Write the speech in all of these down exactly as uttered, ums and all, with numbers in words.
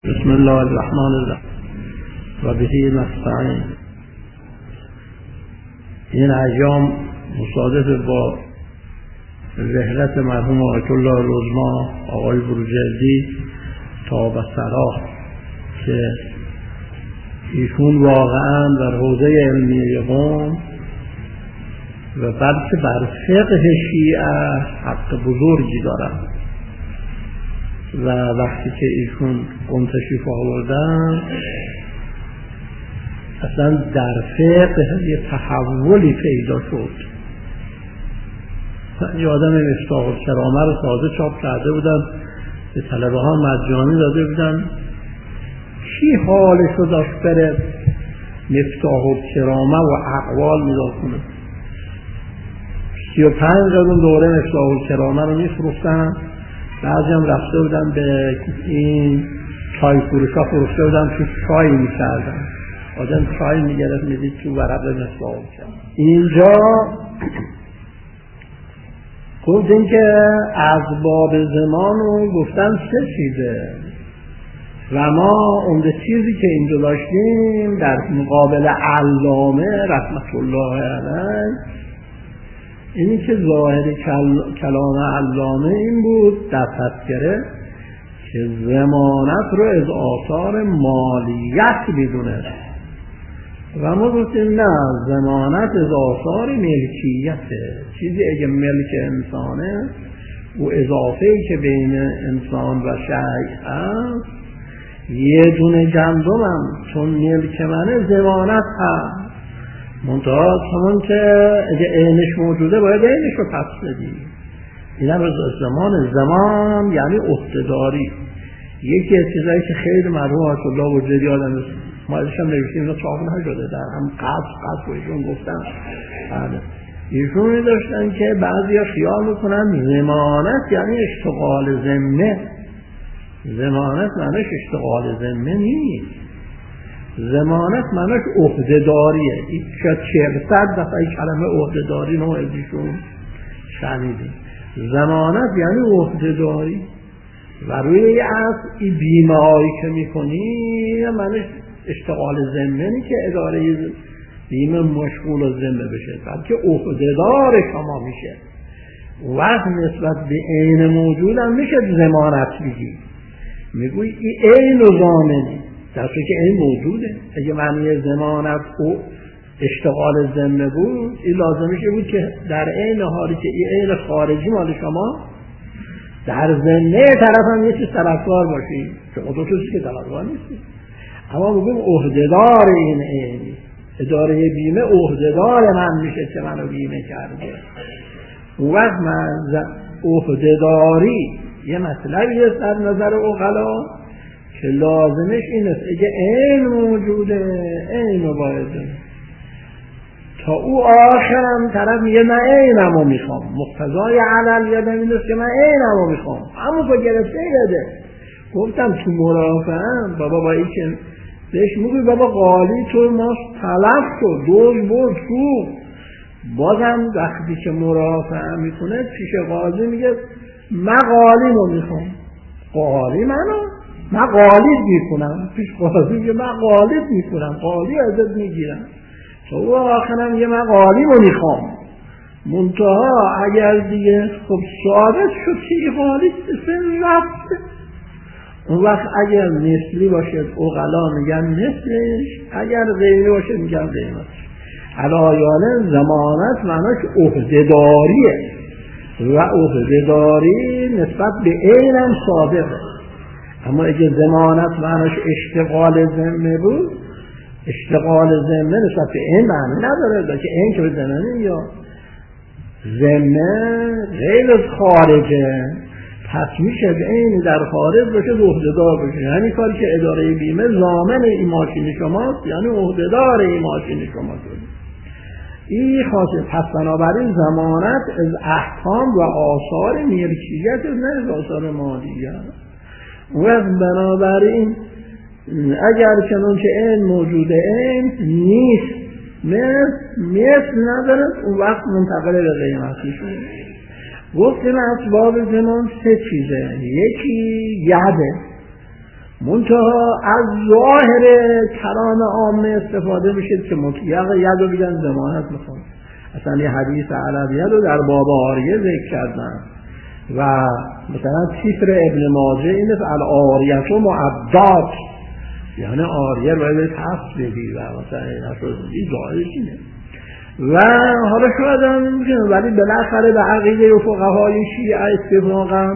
بسم الله الرحمن الرحیم و بهی نستعین. این ایام مصادف با رحلت مرحوم آیت الله العظمی آقای بروجردی تا بصرا که ایشون واقعا در حوزه علمیه قم و بلکه بر فقه شیعه حق بزرگی دارند و وقتی که ایشون قم تشریف آوردن اصلا در فقه یه تحولی پیدا شد. یه آدم مفتاح الکرامه رو تازه چاپ کرده بودن، به طلبه ها مجانی داده بودن. کی حالش رو داشت بره مفتاح الکرامه و اقوال نگاه کنه؟ سی و پنج قدم دوره مفتاح الکرامه رو میفروختن. بعضی هم رفته بودن به این چای فروشا فروشته بودن، تو چای میکردن. آدم چای میگرد میدید تو ورق مفتاح الکرامه. اینجا گفتن که اسباب زمان رو گفتن سه چیزه و ما اون چیزی که اینجا داشتیم در مقابل علامه رحمت الله علیه، اینی که ظاهر کل... کلام علامه این بود در تذکره که ضمانت رو از آثار مالیت میدونه و ما گفتیم نه، ضمانت از آثار ملکیته. چیزی اگه ملک انسانه و اضافه‌ای که بین انسان و شیء هست، یه دونه گندمم چون ملک منه ضمانت هست، منتها چون که اگه عینش موجوده باید عینش رو پس بدی. این هم از زمان زمان یعنی عهده‌داری. یکی از چیزایی که خیلی مرحوم آیت الله بروجردی آدم است، ما ازش هم نوشتیم اینا چاپ نشده، در هم قصد قصد ایشون گفتن. بله ایشون می داشتن که بعضی ها خیال میکنن ضمانت یعنی اشتغال ذمه. ضمانت معنیش اشتغال ذمه نیست. ضمانت معنیش عهده‌داریه. این که چهارصد دفعه کلمه عهده‌داری نوع ازشون شنیدیم. ضمانت یعنی عهده‌داری و روی این اصل این بیمه هایی که میکنی معنیش اشتغال ذمه نی که اداره بیمه مشغول و ذمه بشه، بلکه عهده‌دار شما میشه. وقت نسبت به عین موجود هم میشه ضمانت بگی، میگوی این عین و ضامنی، در صورتی که این موجوده. اگه معنی ضمانت و اشتغال ذمه بود، این لازمش بود که در عین حالی که این عین خارجی مال شما، در ذمه طرف هم یه چیز طرفدار باشی، که دو چیزی که طرفدار نیستی. اما بگیم عهده‌دار این عینی، اداره بیمه عهده‌دار من میشه که منو بیمه کرده. اون وقت من عهده‌داری یه مطلبی است در نظر عقلا که لازمش این است اگه عین موجوده عین رو باید تا او آخرم طرف میگه من عینمو میخوام. مقتضای علل یادم این است که من عینمو میخوام، همون رو گرفته بده. گفتم تو مرافعه بابا با این که بهش میگوی بابا قالی تو ماست طلب تو دوز برد تو، بازم وقتی که مرافعه میکنه پیش قاضی میگه من قالیمو میخوام. قالی منو من قالیت میکنم، پیش قاضی میگه من قالیت میکنم، قالی ازت میگیرم. تو او آخرم یه من قالیمو میخوام. منتها اگر دیگه خب ثابت شد که این قالیت سن رفته، اون وقت اگر مثلی باشد عقلا میگن مثلش، اگر غیری باشد میگن قیمتش. علایانه ضمانت معناش عهده‌داریه و عهده‌داری نسبت به عینم صادقه. اما اگه ضمانت معناش اشتغال ذمه بود، اشتغال ذمه نسبت به عین معنی نداره، بلکه عین که به ذمه یا ذمه غیر از خارجه، پس میشه عین در خارج باشه عهده‌دار باشه. یعنی کاری که اداره بیمه ضامن این ماشین شماست، یعنی عهده‌دار این ماشین شماست. این خاصه. پس بنابراین ضمانت از احکام و آثار ملکیت، نه از آثار مالیه. و بنابراین اگر چنان که این موجوده این نیست، مثل مثل نداره، اون وقت منتقل به قیمتی شده. گفتیم اسباب زمان سه چیزه. یکی یده، منتها از ظاهر کلام عامه استفاده میشه که مطلق ید رو بگن ضمانت میخوان. اصلا یه حدیث علویه رو در باب آریه ذکر کردن و مثلا تیتر ابن ماجه این است العاریت و معدات، یعنی آریه باید حفظ بدی و مثلا این افرازی ظاهرش اینه. و حالا شاید هم میکنه ولی بالاخره به عقیده و فقهای شیعه اتفاقا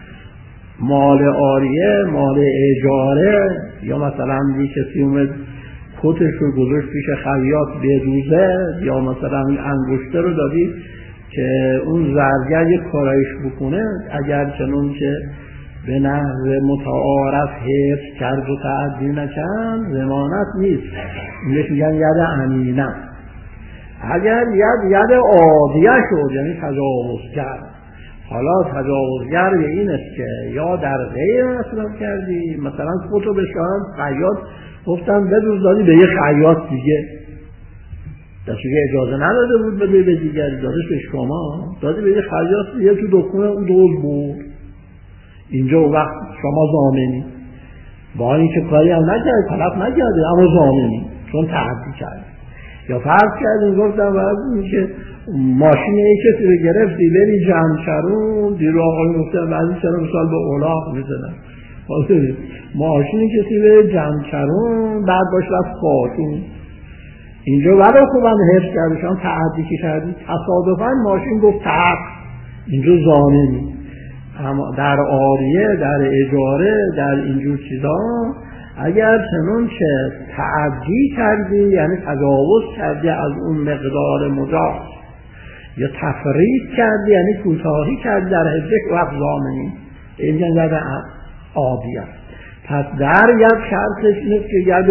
مال آریه مال اجاره، یا مثلا یه کسی اومد کتش رو گذاشت پیش خیاط بدوزه، یا مثلا انگشته رو دادی که اون زرگر یک کارایش بکنه، اگر چنون که به نحو متعارف حفظ کرد و تعدی نکن ضمانت نیست، اینش میگن ید امینه. اگر ید ید عادیه شد یعنی تجاوز کرد، حالا تجاوزگر به این است که یا در غیر مصرف کردی، مثلا خودتو به شاهد خیاط گفتن بدوز دادی به یه خیاط دیگه، دستوری اجازه نداده بود بده به دیگری، دادش به شما، دادی به یه خیاط دیگه تو دکونه اون دوز بود، اینجا وقت شما ضامنی، با اینکه کاری هم نکردی طلب نکردی اما ضامنی چون تعدی کردی. یا فرض کردیم گفتم باید این که ماشین یک کسی رو گرفتی بری جمشرون، دیرو آقایی گفتم بعضی چرا مثال به اولاق میزنن، ماشین کسی بری جمشرون بعد باش رفت خاتون، اینجا ولو خوبم حفظ کردی شما تعدی که کردی، تصادفاً ماشین گفت تعق، اینجا ضامنی. اما در آریه در اجاره در اینجور چیزا اگر چنون که تعدی کردی یعنی تجاوز کردی از اون مقدار مجاز، یا تفرید کردی یعنی کوتاهی کردی در حدش وقت ضامنی، این یعنی ید عادیه. پس در ید شرطش اینه که ید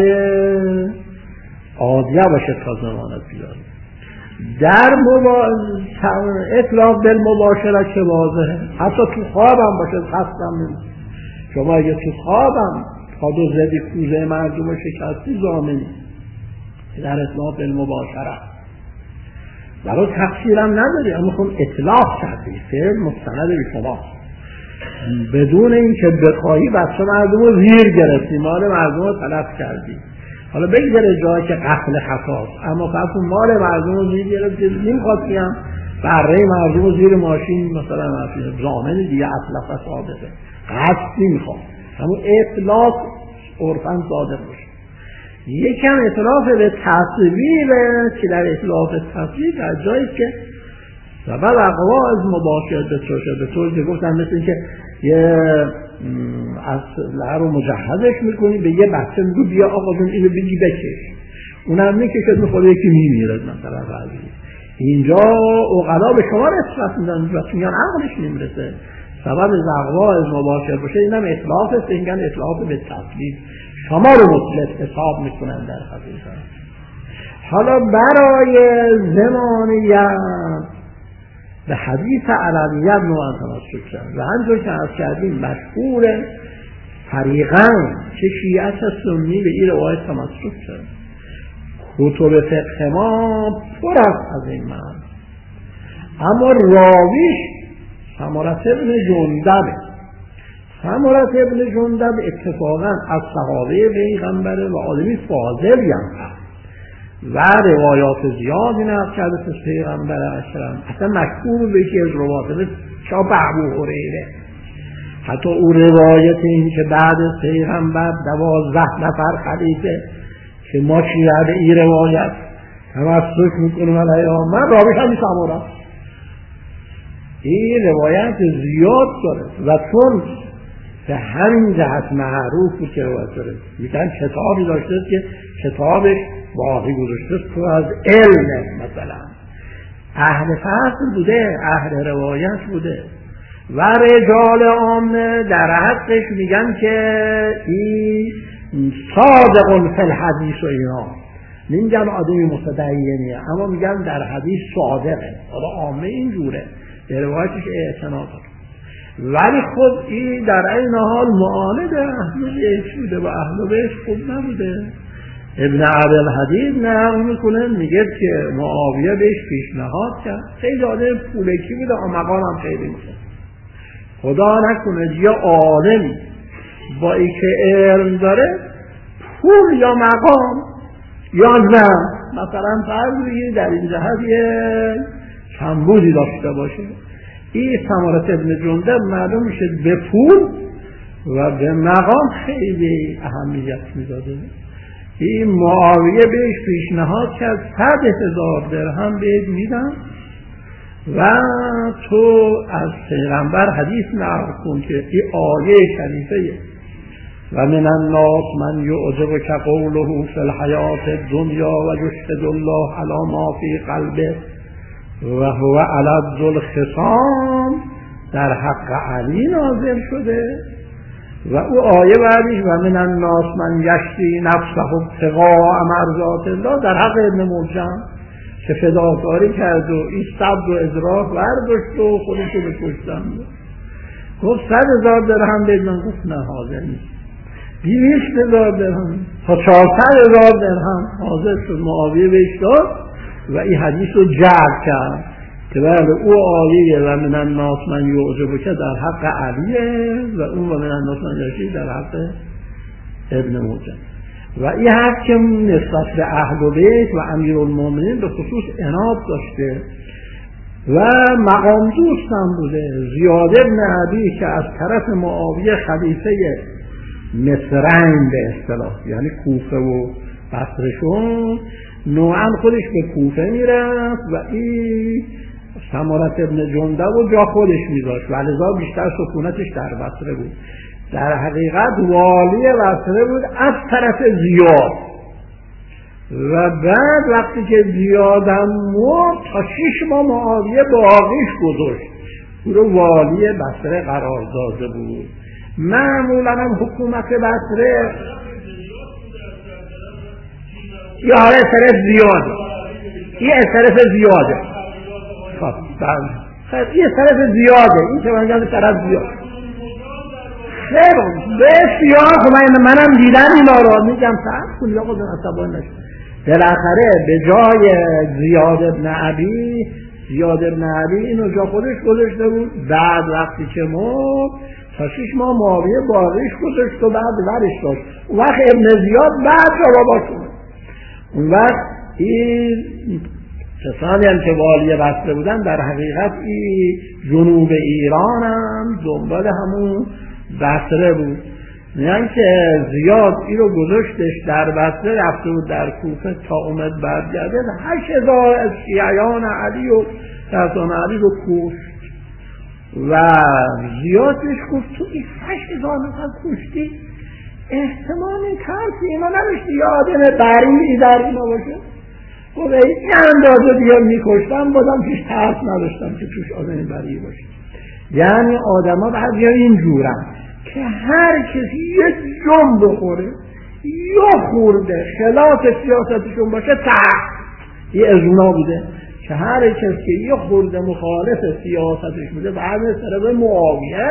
عادیه باشه تا ضمانت بیاره. در مبا... اطلاق بالمباشره که واضحه، حتی تو خوابم باشه قصدم نمید. شما اگه تو خوابم تا دو زدی کوزه مردم رو شکستی ضامنی در اطلاق بالمباشره، برای تقصیرم نداری، اما خون اطلاق کردی فعل مستند به شما بدون اینکه بخواهی بچه مردم رو زیر گرفتی، مال مردم رو تلف کردی. حالا بگذاره جایی که قتل خطاست، اما قتل مال مردم رو زیر گرفتی، نمیخواستی هم بره مردم رو زیر ماشین مثلا ضامن دیگه اطلاق صادقه، قصد نمیخواد، اما اطلاق عرفاً صادق باشه. یکم اطلاق به تصویره که در اطلاق تصویر در جایی که سبب اقوا از مباشرت به طور که گفتم مثل این که یه اصله رو مجهزش میکنی به یه بچه میگو بیا آقا جون اینو بگی بکش، اونم میکشد میخوره یکی میمیرد مثلا بعضی. اینجا اقلا به شما رسفت میدن و چون عقلش نمیرسه، سبب از اقوا از مباشرت باشه، اینم اطلاق است، اینگن اطلاق به تصویر شما رو مطلق حساب میکنن در حقیقت. حالا برای زمانیت به حدیث علویت نوعا تمسک کرد و همطور که از کردیم مشهور طریقا که شیعه سنی به این روایت تمسک کرد. کتب فقه ما پر است از این معنی، اما راویش سمرة ابن جندب سمرة ابن جندب اتفاقا از صحابه پیغمبره و آدمی فاضلی هم هست و روایات زیادی نقل کرده از پیغمبر اکرم، اصلا مشهور به یکی از روایات شاب ابو هریره، حتی او روایت این که بعد از پیغمبر دوازده نفر خلیفه که ما شیعه به این روایت تمسک میکنیم علیه من راویش هم سمرة، این روایت زیاد داره و چون به همین جهت معروف بود که روایت داره، میگن کتابی داشته که کتابش باقی گذاشته تو از علم، مثلا اهل فصل بوده، اهل روایت بوده و رجال عامه در حقش میگن که این صادق فی الحدیث و اینا، نمیگن آدمی متدینیه اما میگن در حدیث صادقه، حالا عامه اینجوره به روایتش اعتنا داره، ولی خب این در این حال معاند اهل بیت بوده و اهل بیت خوب نبوده. ابن عبدالحدید نقل میکنه میگه که معاویه بهش پیشنهاد کرد، خیلی آدم پولکی بوده و مقام هم خیلی میشه، خدا نکنه یه عالمی با ای که علم داره پول یا مقام یا زن مثلا فرضی در این جهت یه کمبودی داشته باشه، این ثمرة ابن جندب معلوم میشه به پول و به مقام خیلی اهمیت میداده. این معاویه بهش پیشنهاد کرد صد هزار درهم بهت میدم و تو از پیغمبر حدیث نقل کن که این آیه شریفه و من الناس من یعجبک قوله فی الحیات الدنیا و یشهد الله علی ما فی قلبه و هو الد الخصام در حق علی نازل شده و او آیه بعدش و من الناس من یشری نفسه ابتغاء مرضات الله در حق ابن ملجم که فداکاری کرد و این صبر و ادراک برداشت و خودشو به کشتن گفت صد هزار درهم بید. من گفت نه حاضر نیست. بیست هزار درهم تا چهارصد هزار درهم حاضر شد. معاویه بهش داد و این حدیث رو جعل کرد که بله او آیه و من الناس من یعجبک در حق علیه و اون و من الناس من یشری در حق ابن ملجم و این حق که نسبت به اهل بیت و امیرالمومنین به خصوص عناد داشته و مقام دوست هم بوده. زیاد بن عدی که از طرف معاویه خلیفه مصرین به اصطلاح یعنی کوفه و بصرهشون نوعا خودش به کوفه میرفت و این ثمرة ابن جندب و جا خودش میذاشت و لذا بیشتر سکونتش در بصره بود. در حقیقت والی بصره بود از طرف زیاد و بعد وقتی که زیاد هم مرد تا شش ماه معاویه باقیش گذاشت او رو والی بصره قرار داده بود. معمولا هم حکومت بصره یا هر طرف زیاده یه طرف زیاده خب بله یه طرف زیاده این که من گفتم طرف زیاده خیلی بسیار خب من منم دیدم اینا رو میگم صحب کنی آقا دون عصبان نشد. بالاخره به جای زیاد ابن عبی زیاد ابن عبی اینو جا خودش گذاشته بود. بعد وقتی که مرد تا شش ماه معاویه باقیش گذاشت و بعد ورش داشت. اون وقت ابن زیاد بعد را با شد. اون وقت این کسانی هم که والی بصره بودن در حقیقت این جنوب ایران هم دنبال همون بصره بود. یعنی که زیاد این رو گذاشتش در بصره رفته بود در کوفه تا اومد برگرده هشت هزار از شیعیان علی و ترسان علی رو کشت و زیاد بهش گفت تو این هشت هزار نفر کشتی احتمال ترسی اینا نمیشتی یه آدم بریلی در اینا باشه گفت این اندازه دیگه میکشتم بازم توش ترس نداشتم که توش آدم بریلی باشه. یعنی آدم ها بعضی ها اینجورن که هر کسی یک جنب بخوره یا خورده خلاف سیاستشون باشه تحت یه ازونا بوده که هر کسی که یه خورده مخالف سیاستش بوده بعد طرف معاویه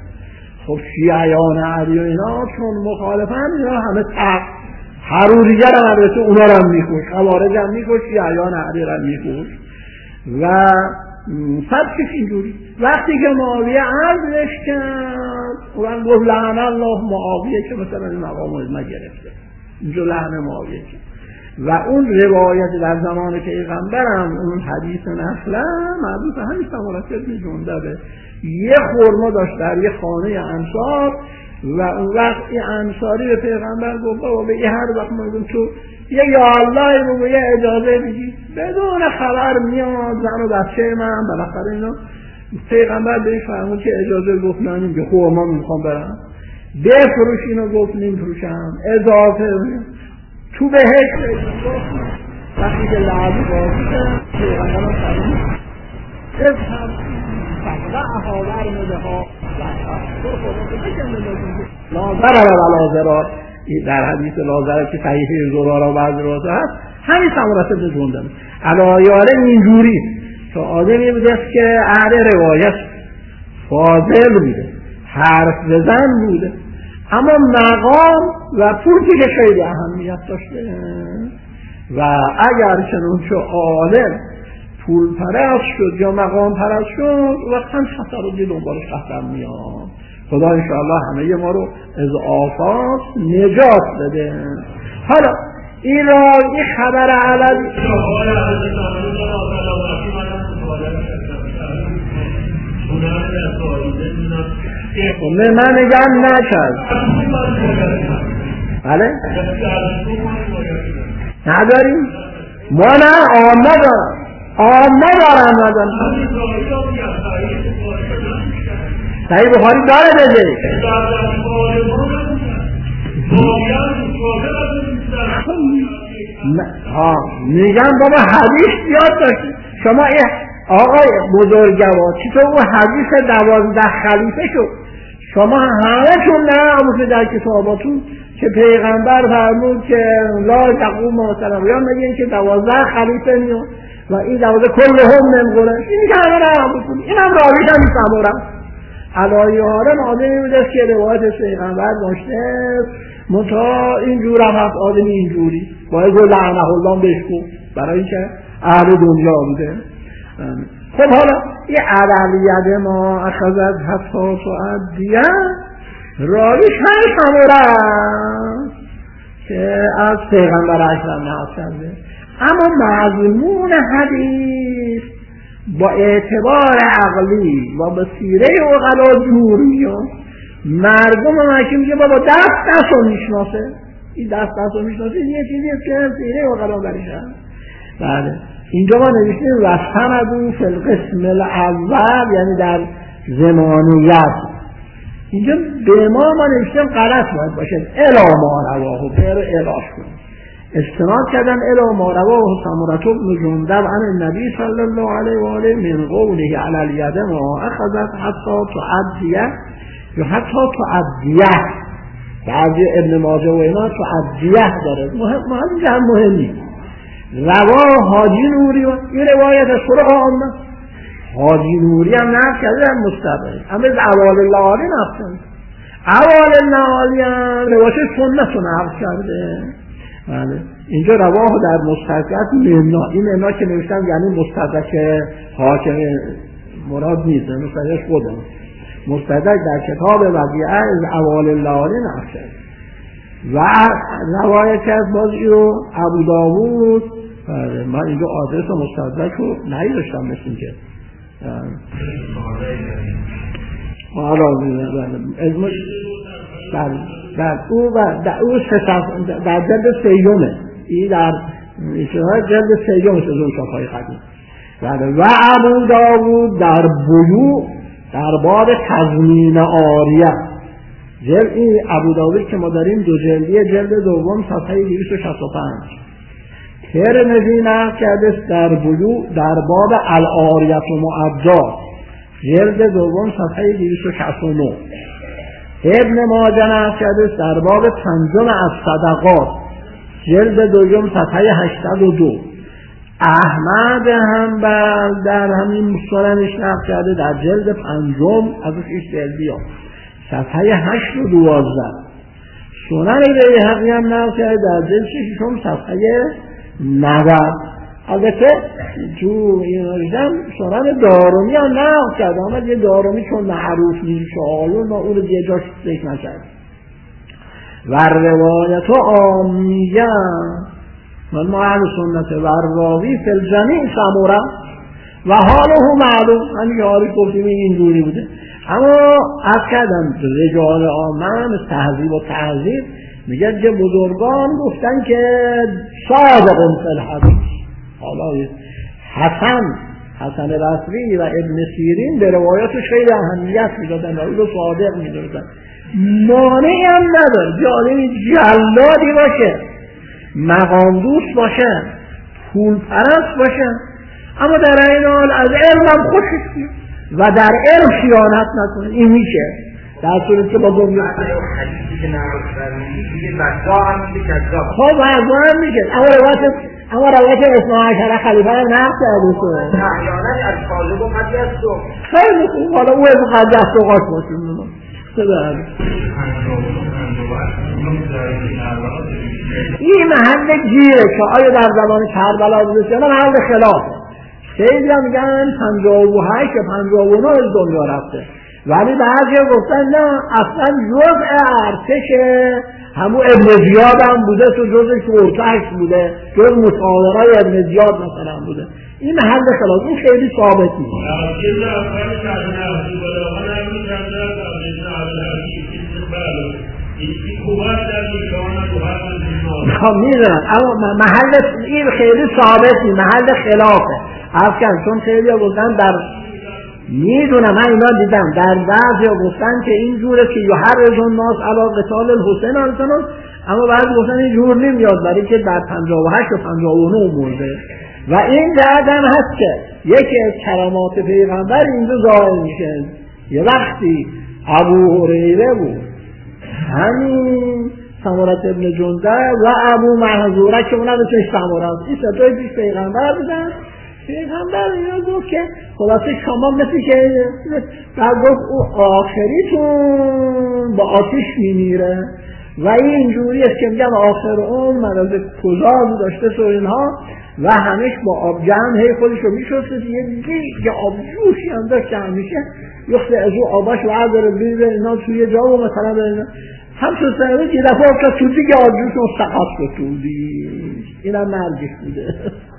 خب شیعیان علی و اینا چون مخالفن اینا همه تحت حروریگر هم البته اونا رو هم میکش خوارج هم میکش شیعیان علی رو هم میکش و سبکش اینجوری. وقتی که معاویه عرضش کرد اون گفت لعن الله معاویه که مثلا این مقام از ما گرفته اینجا لعن معاویه کرد و اون روایت در زمان پیغمبرم اون حدیث نخله مربوط همین ثمرة ابن جندبه یه خرما داشت در یه خانه انصار و اون وقت این انصاری به پیغمبر گفت بابا به یه هر وقت ما تو یه یا الله رو به یه اجازه بگی بدون خبر میاد زن و بچه من بالاخره اینا پیغمبر بهش فرمود که اجازه گفت نه نیم که خوب ما میخوام برم بفروش اینو گفت نیم فروشم اضافه تو بهش وقتی که لعبی بازی کرد پیغمبر رو فرمود اذهب فقرعها ورمده ها لازر و لازرات در حدیث لازره که صحیح زرارا و بعض روات هست همین ثمرة ابن جندب علایاله اینجوری تو آدمی بوده که اهل روایت فاضل بوده حرف بزن بوده اما مقام و پول که خیلی اهمیت داشته و اگر چنانچه عالم پول پرست شد یا مقام پرست شد وقتا خطر رو دنبالش قطر میاد خدا انشاءالله همه ما رو از آفات نجات بده. حالا این را این خبر علم من میگم نکرد. بله نداریم ما، نه آمه دارم آمه دارم ندارم. صحیح بخاری داره بده ها میگم بابا حدیث یاد داشتی شما. این آقای بزرگوار چطور اون حدیث دوازده خلیفه شد شما همه چون نه در کتاباتون که پیغمبر فرمود که لا تقوم مثلا یا میگن که دوازده خلیفه میاد و این دوازده کلهم من قریش، این که همه نه بکنی. این هم راویش هم میسمورم علایه حالم آدمی بوده که روایت پیغمبر داشته متا اینجور هم هست آدمی اینجوری باید گو لعنه الله بشکو برای اینکه اهل دنیا بوده. خب حالا این عدلیت ما اخذت حتی تو عدیه راویش هم سمورم که از پیغمبر اکرم نهاد کرده، اما مضمون حدیث با اعتبار عقلی و با سیره عقلا جوری مردم مکه میگه بابا دست دست رو میشناسه، این دست دست رو میشناسه یه چیزی است که سیره عقلا برشه. بله اینجا ما نوشتیم و سندو فی القسم الاول، یعنی در زمانیت. اینجا به ما ما نوشتیم غلط باید باشه الا ما رواه و پیر الاش کنیم استناد کردن الا ما رواه سمرة بن جندب عن النبی صلی الله علیه و آله من قوله علی الید ما اخذت حتی تعدیه یا حتی تعدیه. بعضی ابن ماجه و اینا تعدیه داره، مهم اینجا هم مهمی. رواه حاجی نوری و این روایت از طرق آمد حاجی نوری هم نقل کرده در مستدرک، اما از اوال اللعالی نقل کرده. اوال اللعالی هم روایت سنت رو نقل کرده. بله اینجا رواه در مستدرک ممنا، این ممنا که نوشتم یعنی مستدرک حاکم مراد نیست، مستدرک خودم مستدرک در کتاب وضیعه از اوال اللعالی نقل کرده. و روایت از بازی رو ابو داوود. من اینجا آدرس و مستدرک رو نداشتم مثل این که حالا ازمش در او و در او در جلد سیومه، این در جلد سیومه از اون شافای قدیم. و ابو داوود در بیوع در باب تضمین عاریه، جلد این ابو داوود که ما داریم دو جلدیه، جلد دوم صفحه دویست و شصت و پنج. ترمذی نقل کرده در بیوع در باب العاریه و معدا، جلد دوم صفحه دویست و شصت و نه. ابن ماجه نقل کرده در باب پنجم از صدقات، جلد دوم صفحه هشتصد و دو. احمد حنبل در همین سننش نقل کرده در جلد پنجم از این جلدی ها صفحه هشت و دوازده. سنن بیهقی هم نقل کرده در جلد ششم صفحه نود. البته تو این نوشتم سنن دارمی هم نقل کرده، اما یه دارمی چون معروف نیست شعالون ما اون رو یه جاش ذکر نکرد. و روایت آمیه من ما اهل سنت و راوی فی الجمیع سموره و حاله معلوم، همین حالی گفتیم این دوری بوده. اما از کردم رجال آمن تهذیب و تهذیب میگه که بزرگان گفتن که صادقون فی الحدیث. حالا حسن حسن بصری و ابن سیرین به روایاتش خیلی اهمیت میدادن، راوی رو صادق میدادن. مانعی هم نداره جالبی جلادی باشه، مقام دوست باشه، پول پرست باشه، اما در این حال از علم هم خوشش بیاد و در علم خیانت نکنه. این میشه در صورت که با دنیا حدیثی که نقل فرمودی دیگه وضاح هم میشه کذاب. خب وضاح هم میشه، اما روایت اما روایت اثنا عشر خلیفه هم نقل کرده تو احیانا از کاذب و مقدس تو خیلی خوب. حالا او از مقدس تو قاش باشیم این محل گیره که آیا در زمان کربلا بوده یا نه محل خلاف. خیلی هم میگن پنجاه و هشت یا پنجاه و نه از دنیا رفته، ولی بعضی گفتن نه اصلا جزء ارتش همون ابن زیاد هم بوده، تو جزء شورتش بوده، جز مصاورای ابن زیاد مثلا بوده. این محل خلاف، این خیلی ثابت نیست. میدونم اما محل این خیلی ثابت نیست، محل خلافه. افکن چون خیلی ها گفتن در میدونم من اینا دیدم در بعضی ها گفتن که این جوره که یحرض الناس علی قتال الحسین الحسن، اما بعضی گفتن این جور نمیاد برای که در پنجاه و هشت و پنجاه و نه مرده. و این بعدم هست که یکی از کرامات پیغمبر اینجا ظاهر میشه. یه وقتی ابو هریره بود، همین سمرة ابن جندب و ابو محذوره که اونا بسیش سمرة است، این ستای پیش پیغمبر بودن. پیغمبر اینا گفت که خلاصه شما مثل که در گفت او آخریتون با آتش میمیره و این جوری است که میگم آخر اون مرض کذاب داشته تو اینها و همش با آب جمع هی خودشو میشسته، یه دیگه آب جوشی هم داشت که همیشه یخته از او آباش و عذر بیره اینا توی جا و مثلا بیره هم شستنه که دفعه که تو دیگه آب جوش مستقص کتودی این هم مرگش بوده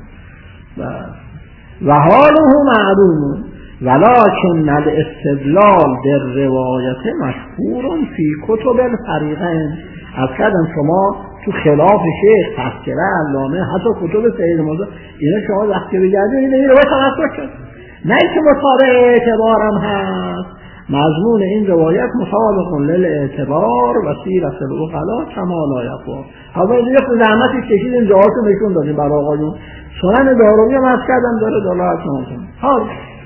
و حاله معلوم ولکن الاستدلال در روایت مشهور فی کتب الفریقین. از کردم شما تو خلاف شیخ تذکره علامه حتی کتب سید موضوع اینا شما وقتی بگردید این روایت تمسک کرد، نه که مطابق اعتبارم هست. مضمون این روایت مطابق للاعتبار و سیرت العقلا کما لا یقوا. حالا یه خود زحمتی کشید این جاهاتو نشون دادیم برای آقایون. سنن داروی هم از کردم داره دلالت نمی‌کنه. حالا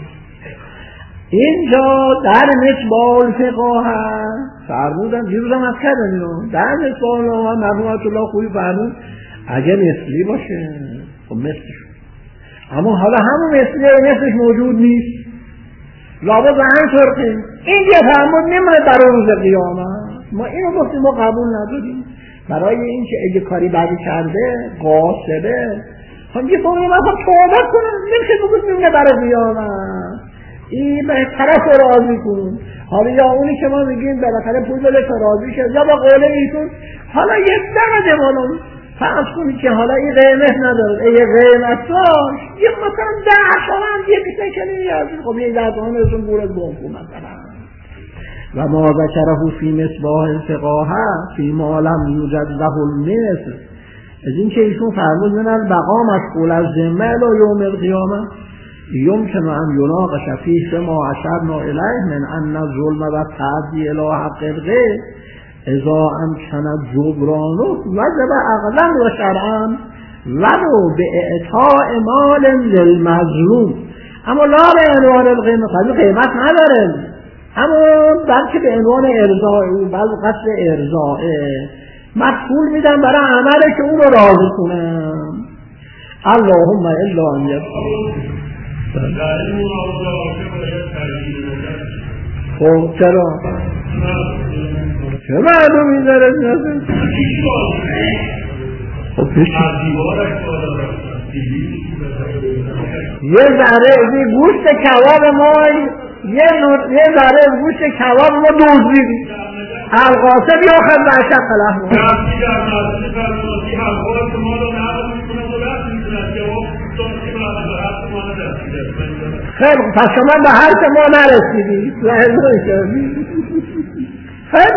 اینجا در مصباح فقه هست فرمودن دیروز هم از کردن اینو در مصباح مرحومت الله خوبی فرمود اگه مثلی باشه خب مثلش، اما حالا همون مثلی و مثلش موجود نیست لابد به هم طرقیم این یه فرمود نمونه در روز قیامت. ما اینو گفتیم ما قبول نداریم برای این که اگه کاری بدی کرده قاصده هم یه فرمود مثلا توبه کنم نمیشه بگید میمونه برای قیامت این به طرف راضی کن. حالا یا اونی که ما میگیم بالاخره پول بده تا راضی شد یا با قوله ایتون حالا یک دم جمالون فرض کنید که حالا این قیمت نداره یه قیمت داشت یه مثلا ده شوان یه بیسه کنی یازی خب یه ده تومن ازون بورد بونکو مثلا. و ما ذکره فی مصباح الفقه فی ما لم یوجد له المثل، از این که ایشون فرمود من البقا مشغول از ذمه الی یوم القیامه یمکن ان یناقش فیه ما اشرنا الیه من ان الظلم و تعدی الی حق الغیر اذا امکن جبرانه وجب عقلا و شرعا ولو به اعطاء مال للمظلوم. اما لا به عنوان القیمت، قیمت نداره اما بلکه به عنوان ارضاء او بعض قصد ارضاء مدخول میدن برای عمله که اون رو راضی کنم. اللهم الا ان یبقى خب چرا چه معلومی داره نزد خب یه ذره گوشت کباب ما یه ذره گوشت کباب ما دوزیدیم القاسم یاخد باشد قلح خیلی پس شما به هر که ما نرسیدی خیلی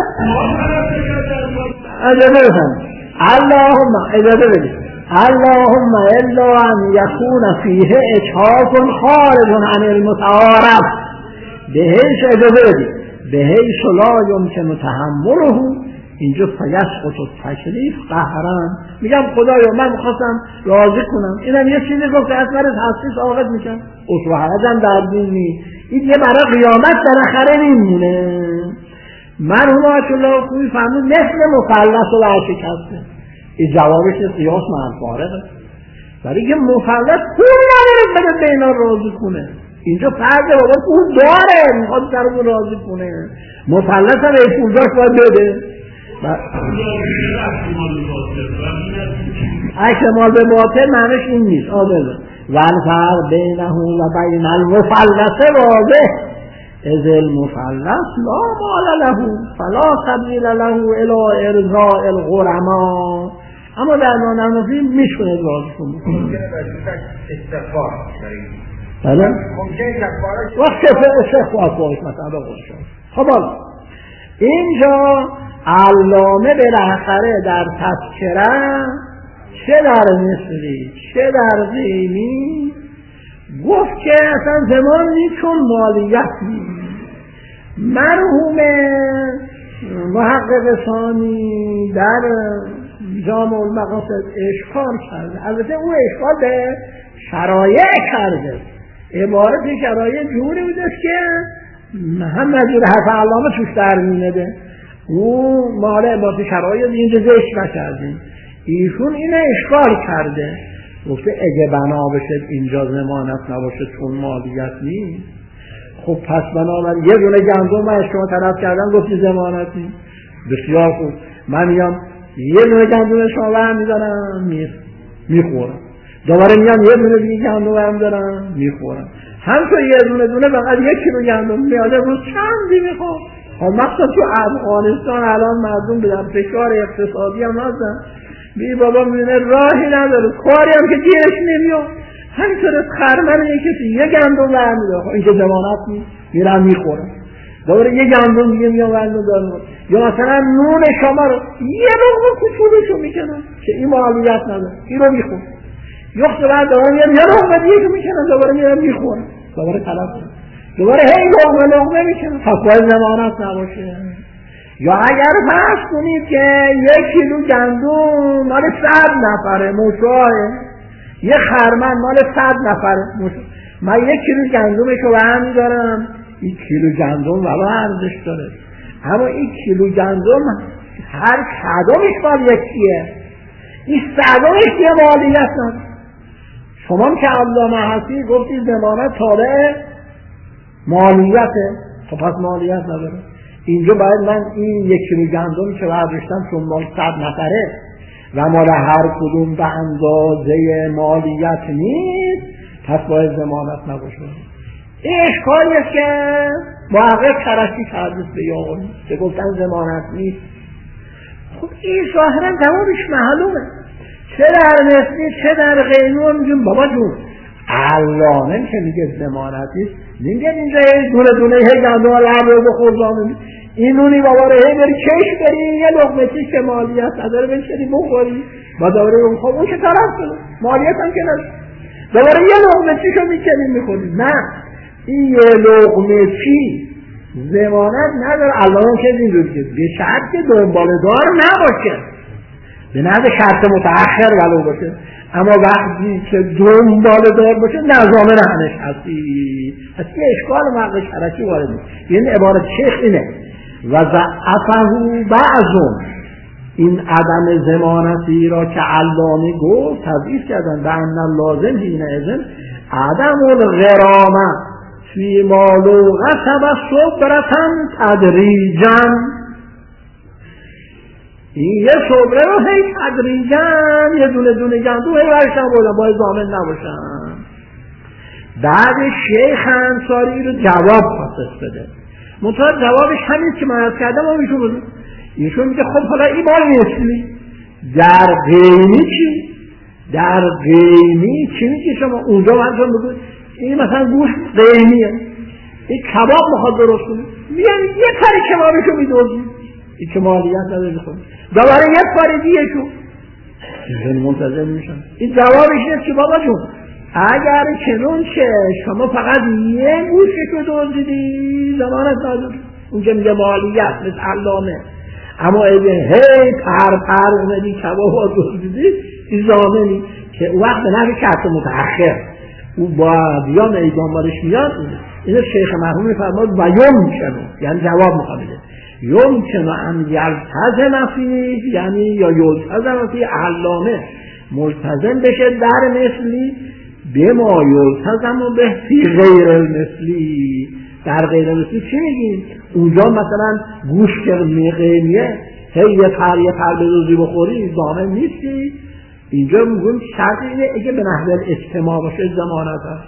اجازه بفهم اللهم اجازه بدید اللهم الا ان یکون فیه اجحاف خارج عن المتعارف بهش اجازه بدید بهش لا یمکن تحمله اینجا فیسقط التکلیف قهرن. میگم خدایا من میخواستم راضی کنم اینم یه چیزی گفت که از برای تحسیس آغاز میکن اصول حرجم در دین نی این یه برای قیامت بالاخره نمیمونه. مرحومت الله خوبی فرمود مثل مثلث و ورشکسته این جوابش قیاس مع فارقه برای که مثلث پول نداره بده به اینا راضی کنه. اینجا فرض بابا پول داره میخواد سرمون راضی کنه مثلث هم ای پول داشت باید بده احتمال به باطل معنیش این نیست آدازه والفرق بینه و بین المفلسه واضح. اذ المفلس لا مال له فلا سبیل له الی ارضاء الغرما. اما در نانفی میشونه دعاشون بکنه. ممکنه در استغفار داریم. بله؟ ممکنه کفارش وقت استغفار باید مثلا به قرشان. خب حالا اینجا علامه بالاخره در تذکره چه در مصری چه در قیمی گفت که اصلا زمانی چون مالیت نیست. مرحوم محقق ثانی در جامع المقاصد اشکال کرده، البته اون اشکال به شرایع کرده، عبارت شرایع جوری بوده که هم مجور حرف علامه توش در میمده، اون مال عبارت شرایع اینجا زشت نکردیم، ایشون اینه اشکال کرده، گفته اگه بنا بشه اینجا ضمانت نباشه چون مالیت نیست، خب پس بنابراین یه دونه گندم من شما طلب کردم گفتی ضمانت نیست، بسیار خوب، من میام یه دونه گندم شما برم میدارم میخورم، دوباره میام یه دونه دیگه گندم برم دارم میخورم، همچون یه دونه دونه فقط یک کیلو گندم میاده روز چندی میخوام. خب مقصد تو افغانستان الان مردم به در فشار اقتصادی هم هستن، بی بابا میبینه راهی نداره، کاری هم که گیرش نمیاد، همینطور خرمن یه کسی یه گندم برمیداره، این که ضمانت نیست، میرم میخورم، دوباره یه گندم دیگه میام برمیدارم، یا مثلا نون شما رو یه رغم کوچولوشو میکنم که این مالیت نداره، این رو میخورم، یخت بعد دوباره میام یه رغم دیگه میکنم، دوباره میرم میخورم، دوباره طلب کنم، دوباره هی لغمه لغمه میکنم، پس باید ضمانت نباشه. یا اگر فرض کنید که یک کیلو گندم مال صد نفره مشاه، یه خرمن مال صد نفره مشاه، من یک کیلو گندمشو برمی دارم، این کیلو گندم والا ارزش داره، اما این کیلو گندم هر صدمش مال یکیه، این صدمش یه مالیت نداره. شما که علامه هستی گفتی ضمانت تابع مالیته، خب پس مالیت نداره. اینجا باید من این یک کیلو گندمی که برداشتم چون مال صد نفره و مال هر کدوم به اندازه مالیت نیست، پس باید ضمانت نباشه. این اشکالی است که محقق ترشی کرده به یاغونی که گفتن ضمانت نیست. خب این ظاهرا جوابش معلومه، چه در مصری چه در غیره میگیم بابا جون علامه که میگه ضمانت نیست، میگه اینجا یه دونه دونه هی گندم لب رو بخور، این نونی بابا رو هی بری کش بری یه لقمه چیز که مالیت نداره بشتری بخوری و دوباره اون خب اون که طرف کنه مالیت هم که نداره، دوباره یه لقمه چیز رو میکنی میخوری، نه این یه لقمه چی ضمانت نداره. علامه که اینجور که به شرط که دنبالدار نباشه، به نظر شرط متأخر ولو باشه، اما وقتی که دنبالدار باشه نظام رهنش هستی هستی اشکال محقق شرعی وارد نیست. یعنی عبارت شیخ اینه و ضعفه بعضون، این عدم ضمانتی را که علامه گفت تضعیف کردن به ان لازم اینه اذن عدم الغرامه فی مالوغه و صبرتن تدریجا، این یه صبره رو هی تدریجا یه دونه دونه گندم هی برشن بودن باید ضامن نباشن. بعد شیخ انصاری رو جواب خواست بده، منطقه جوابش همین که من از کردم هم ایشون بوده، ایشون میگه خب حالا این مال مثلی در قیمی چی؟ در قیمی چی میگه شما؟ اونجا منطقه بگوید این مثلا گوش قیمیه، این کباب میخواد درست کنید میگن یه کاری کبابشو میدوزید، این که مالیت نداره میخواد دوباره یک کاری دیگه شو این منتظر میشن. این جوابش نیست که بابا جون اگر چنون که شما فقط یه گوششو دزدیدی ضمانت نداره، اونجا میگه مالیت مثل علامه، اما اگه هی پر پر اومدی کباب دزدیدی این ضامنی که وقت نبی شرط متأخر او باید یا میدان مالش میاد. اینه شیخ مرحوم میفرماد و یمکنه، یعنی جواب مقابله یمکنه ان یلتزم فیه، یعنی یا یلتزم فیه علامه ملتزم بشه در مثلی به ما یلتزم و به فی غیر المثلی. در غیر المثلی چی میگیم؟ اونجا مثلا گوش که قیمیه هی یه پر یه پر به روزی بخوری ضامن نیستی، اینجا میگیم شرط اینه اگه به نحوه اجتماع باشه ضمانت هست.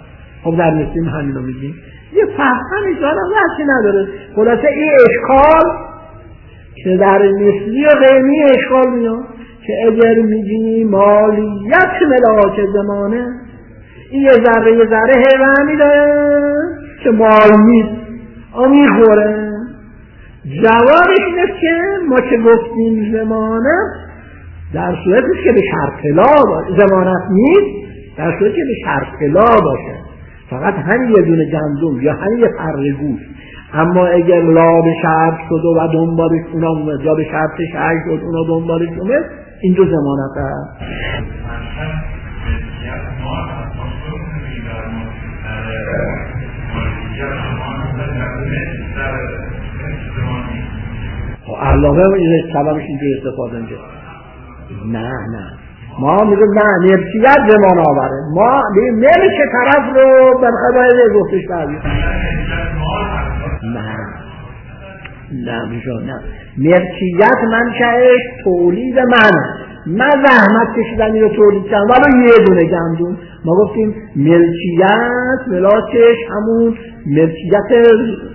خب در نسیم همین رو میگیم یه فهمی دارم وقتی نداره. خلاصه این اشکال که در مثلی و غیمی اشکال میاد که اگر میگی مالیت ملاک زمانه این یه ذره یه ذره حیوانی داره که مال نیست و میخوره. جوابش اینه که ما که گفتیم زمانه در صورتی که به شرطلا زمانت نیست، در صورتی که به شرطلا باشه فقط همین یه دونه گندم یا همین یه پره گوشت. اما اگر لا به شرط شد و دنبالش اونا اومد یا به شرط شرط شد اونا دنبالش اومد اینجا زمانت هست. علامه این سببش اینجور استفاده میشه. نه نه ما میگم نه ملکیت زمان آوره. ما نمیشه طرف رو برخواه گفتش بردیم. نه نه میشه نه ملکیت منشأش تولید منه. من زحمت کشیدم اینو تولید کردم ولی یه دونه گندم. ما گفتیم ملکیت ملاکش همون ملکیت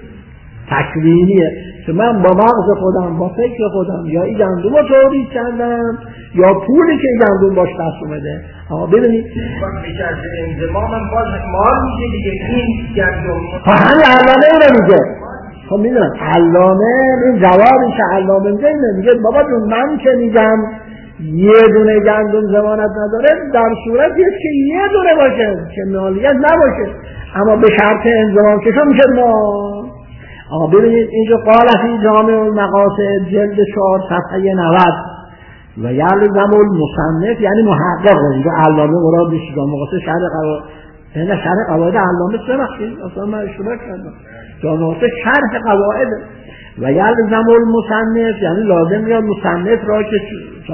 تکوینیه که من با مغز خودم با فکر خودم یا این گندم رو تولید کردم یا پولی که این گندم باش دست اومده. آقا ببینید میشه از انضمام هم باز مال میشه دیگه این گندم ها همین علامه اینو میگه. خب میدونم علامه این جوابی که علامه میگه اینه میگه بابا جون من که میگم یه دونه گندم ضمانت نداره در صورتی که یه دونه باشه که مالیت نباشه اما به شرط انضمام که شو میشه ما. آقا ببینید اینجا قال فی جامع المقاصد جلد چهار صفحه نود و یلزم المصنف یعنی محقق. اینجا علامه مراد نیست جامع المقاصد شرح قواعد نه شرح قواعد علامه سه وقتی اصلا من اشتباه کردم. جامع المقاصد شرح قواعد و یلزم المصنف یعنی لازم میاد مصنف را که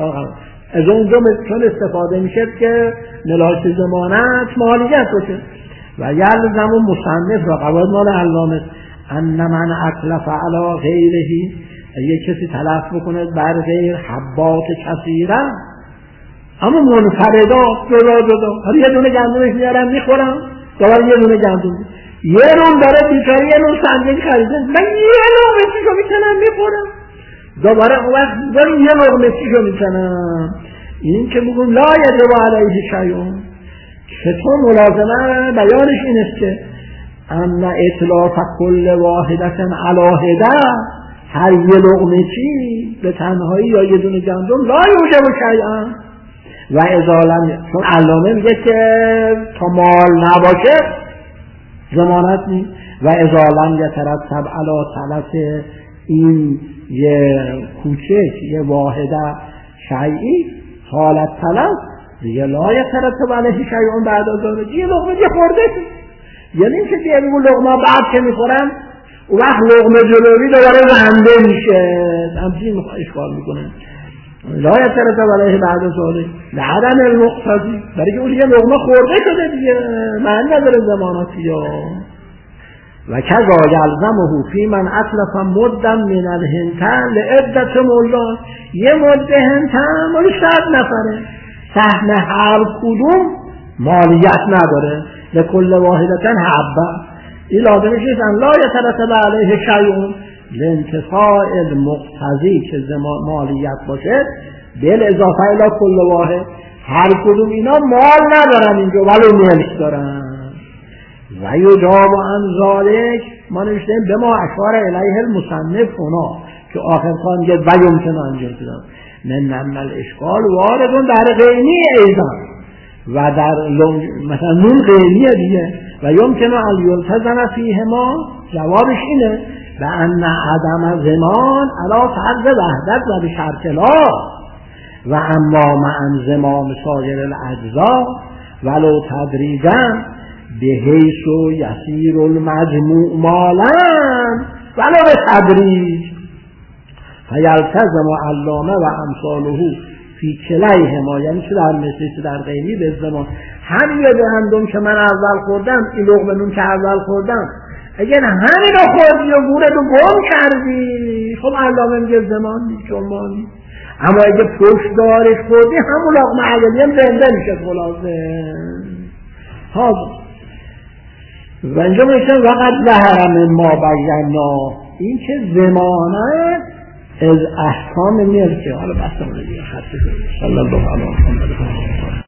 از اونجا چون استفاده میشه که ملاک ضمانت مالیت باشه و یلزم المصنف را قواعد مال علامه ان من اتلف علی غیره یک کسی تلف بکنه بر غیر حبات کثیره اما منفردات جدا جدا هر یه دونه گندمش میارم میخورم دوباره یه دونه گندم یه نون داره بیچاره یه نون سنگین خریده من یه لقمه چیشو میکنم میخورم دوباره اون وقت داریم یه لقمه چیشو میکنم. این که بگون لا یجب علیه شیء که تو ملازمه بیانش این است که ان اطلاف کل واحدت علاهده هر یه لقمه چی به تنهایی یا یه دونه گندم لا یوجب شیئا و ازالم چون علامه میگه که تا مال نباشه ضمانت نیست و ازالم یترتب علی تلف این یه کوچک یه واحده شیئی حالت تلف دیگه لا یترتب علیه شیئا بعد از آن یه لقمه یه خورده یعنی این که دیگه بگو لقمه بعد که میخورم و وقت لقمه جلوی دوباره رنده میشه همچین اشکال میکنه. لا یترتب علیه بعد از آن لعدم المقتضی برای که اون دیگه لقمه خورده شده دیگه من نداره زماناتی یا و کذا یلزمه فی من اتلف مدا من الهنتن لعدت ملان یه مده هنتن مالی صد نفره سهم هر کدوم مالیت نداره لکل واحدتن حبه این لازمش نیست ان لا یترتب علیه شیء لانتفاع المقتضی که مالیت باشه بل اضافه الی کل واحد هر کدوم اینا مال ندارن اینجا ولی ملک دارن. و یجاب عن ذلک ما نوشتیم به ما اشار الیه المصنف هنا که آخر خان میگه و یمکن انجام شدن من نم الاشکال واردون در غینی ایضا و در مثلا نون غینیه دیگه و یمکن ان یلتزم فیهما جوابش اینه و ان عدم زمان علی فرض وحدت و به شرط لا و اما مع زمان سایر الاجزاء ولو تدریجا به حیث و یسیر المجموع مالن ولو به تدریج فیلتزم علامه و امثاله فی کلیهما یعنی چه در مثلی چه در غیری به زمان همین یه گندم که من اول خوردم این لقمه نون که اول خوردم اگر همین رو خوردی و گوره رو گم کردی خب علامه میگه زمان نیست چون مالی اما اگه پشت دارش خوردی همون لقمه اولی هم زنده میشه خلاصه. حاضر و اینجا میشه وقت ظهر من ما بینا، این که زمانه از احکام ملکه. حالا بحثم رو دیگه خطی کنید. صلی الله علیه و سلم.